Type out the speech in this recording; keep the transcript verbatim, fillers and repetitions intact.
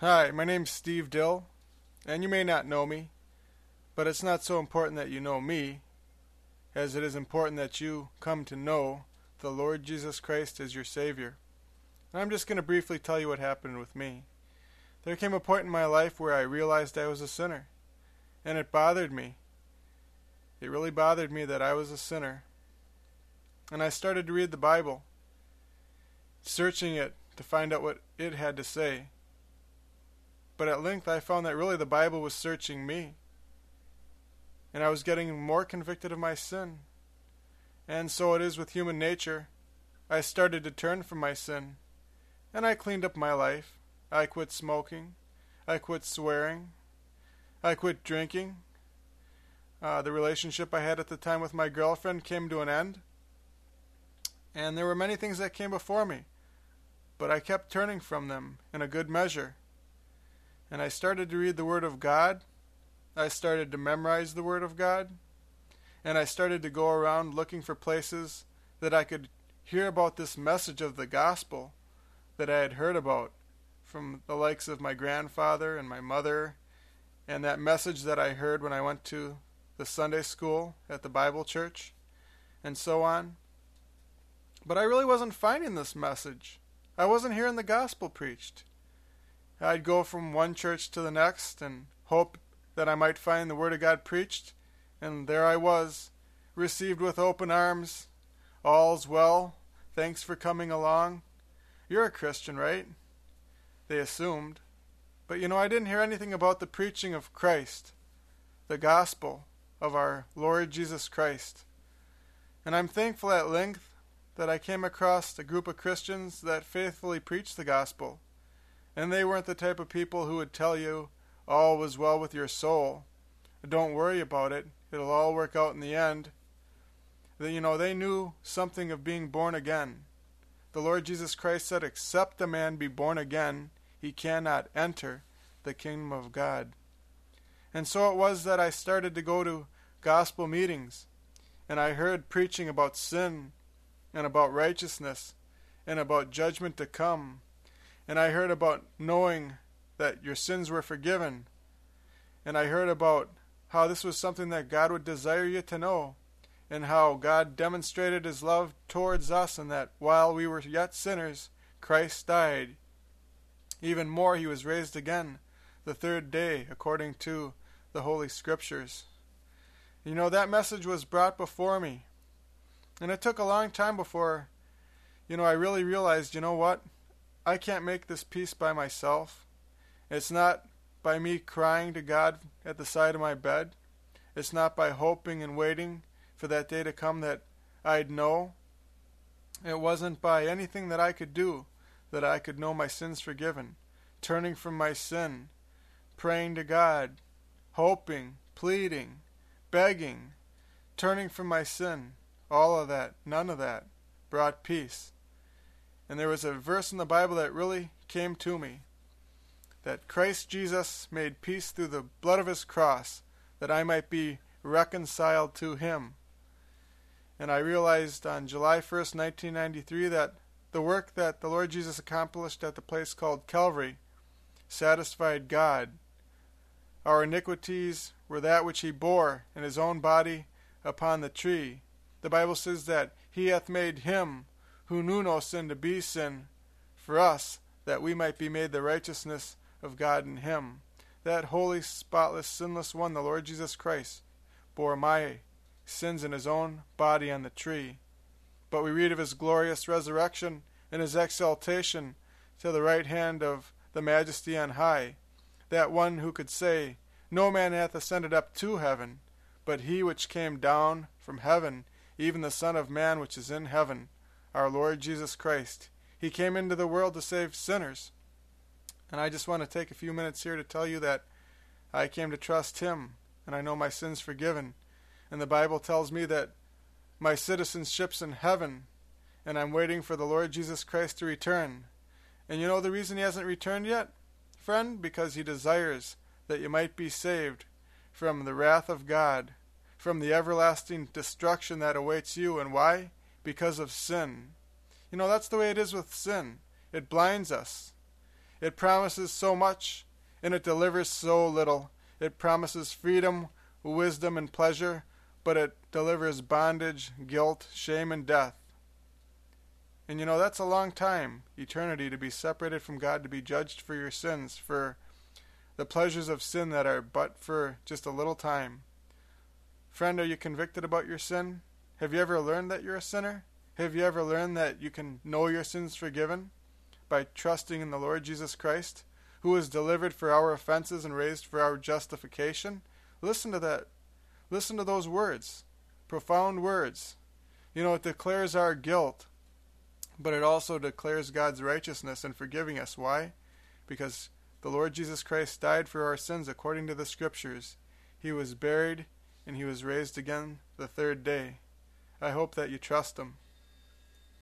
Hi, my name's Steve Dill, and you may not know me, but it's not so important that you know me, as it is important that you come to know the Lord Jesus Christ as your Savior. And I'm just going to briefly tell you what happened with me. There came a point in my life where I realized I was a sinner, and it bothered me. It really bothered me that I was a sinner. And I started to read the Bible, searching it to find out what it had to say. But at length I found that really the Bible was searching me. And I was getting more convicted of my sin. And so it is with human nature. I started to turn from my sin. And I cleaned up my life. I quit smoking. I quit swearing. I quit drinking. Uh, the relationship I had at the time with my girlfriend came to an end. And there were many things that came before me. But I kept turning from them in a good measure. And I started to read the Word of God. I started to memorize the Word of God. And I started to go around looking for places that I could hear about this message of the gospel that I had heard about from the likes of my grandfather and my mother, and that message that I heard when I went to the Sunday school at the Bible church, and so on. But I really wasn't finding this message. I wasn't hearing the gospel preached. I'd go from one church to the next and hope that I might find the Word of God preached, and there I was, received with open arms. All's well. Thanks for coming along. You're a Christian, right? They assumed. But you know, I didn't hear anything about the preaching of Christ, the gospel of our Lord Jesus Christ. And I'm thankful at length that I came across a group of Christians that faithfully preached the gospel. And they weren't the type of people who would tell you all was well with your soul. Don't worry about it. It'll all work out in the end. That, you know, they knew something of being born again. The Lord Jesus Christ said, except a man be born again, he cannot enter the kingdom of God. And so it was that I started to go to gospel meetings, and I heard preaching about sin and about righteousness and about judgment to come. And I heard about knowing that your sins were forgiven. And I heard about how this was something that God would desire you to know, and how God demonstrated his love towards us, and that while we were yet sinners, Christ died. Even more, he was raised again the third day, according to the Holy Scriptures. You know, that message was brought before me. And it took a long time before, you know, I really realized, you know what? I can't make this peace by myself. It's not by me crying to God at the side of my bed. It's not by hoping and waiting for that day to come that I'd know. It wasn't by anything that I could do that I could know my sins forgiven. Turning from my sin, praying to God, hoping, pleading, begging, turning from my sin. All of that, none of that, brought peace. And there was a verse in the Bible that really came to me, that Christ Jesus made peace through the blood of his cross, that I might be reconciled to him. And I realized on July first, nineteen ninety-three, that the work that the Lord Jesus accomplished at the place called Calvary satisfied God. Our iniquities were that which he bore in his own body upon the tree. The Bible says that he hath made him who knew no sin to be sin for us, that we might be made the righteousness of God in him. That holy, spotless, sinless one, the Lord Jesus Christ, bore my sins in his own body on the tree. But we read of his glorious resurrection and his exaltation to the right hand of the Majesty on high, that one who could say, no man hath ascended up to heaven, but he which came down from heaven, even the Son of Man which is in heaven, our Lord Jesus Christ. He came into the world to save sinners. And I just want to take a few minutes here to tell you that I came to trust him, and I know my sins forgiven. And the Bible tells me that my citizenship's in heaven, and I'm waiting for the Lord Jesus Christ to return. And you know the reason he hasn't returned yet, friend? Because he desires that you might be saved from the wrath of God, from the everlasting destruction that awaits you. And why? Because of sin. You know, that's the way it is with sin. It blinds us. It promises so much, and it delivers so little. It promises freedom, wisdom, and pleasure, but it delivers bondage, guilt, shame, and death. And you know, that's a long time, eternity, to be separated from God, to be judged for your sins, for the pleasures of sin that are but for just a little time. Friend, are you convicted about your sin? Have you ever learned that you're a sinner? Have you ever learned that you can know your sins forgiven by trusting in the Lord Jesus Christ, who was delivered for our offenses and raised for our justification? Listen to that. Listen to those words. Profound words. You know, it declares our guilt, but it also declares God's righteousness in forgiving us. Why? Because the Lord Jesus Christ died for our sins according to the Scriptures. He was buried, and he was raised again the third day. I hope that you trust him.